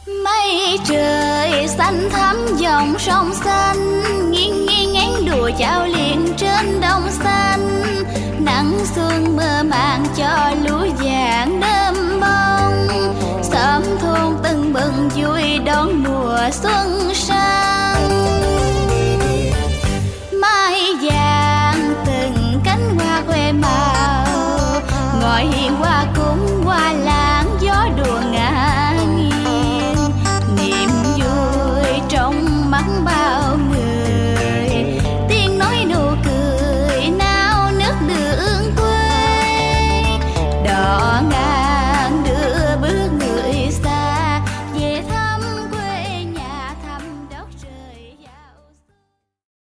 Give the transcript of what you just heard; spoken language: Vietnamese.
Mây trời xanh thắm dòng sông xanh, nghiêng nghiêng én đùa chào liền trên đồng xanh. Nắng xuân mơ màng cho lúa vàng đơm bông, xóm thôn tưng bừng vui đón mùa xuân sang. Mai vàng từng cánh hoa khoe màu, ngồi hiền hoa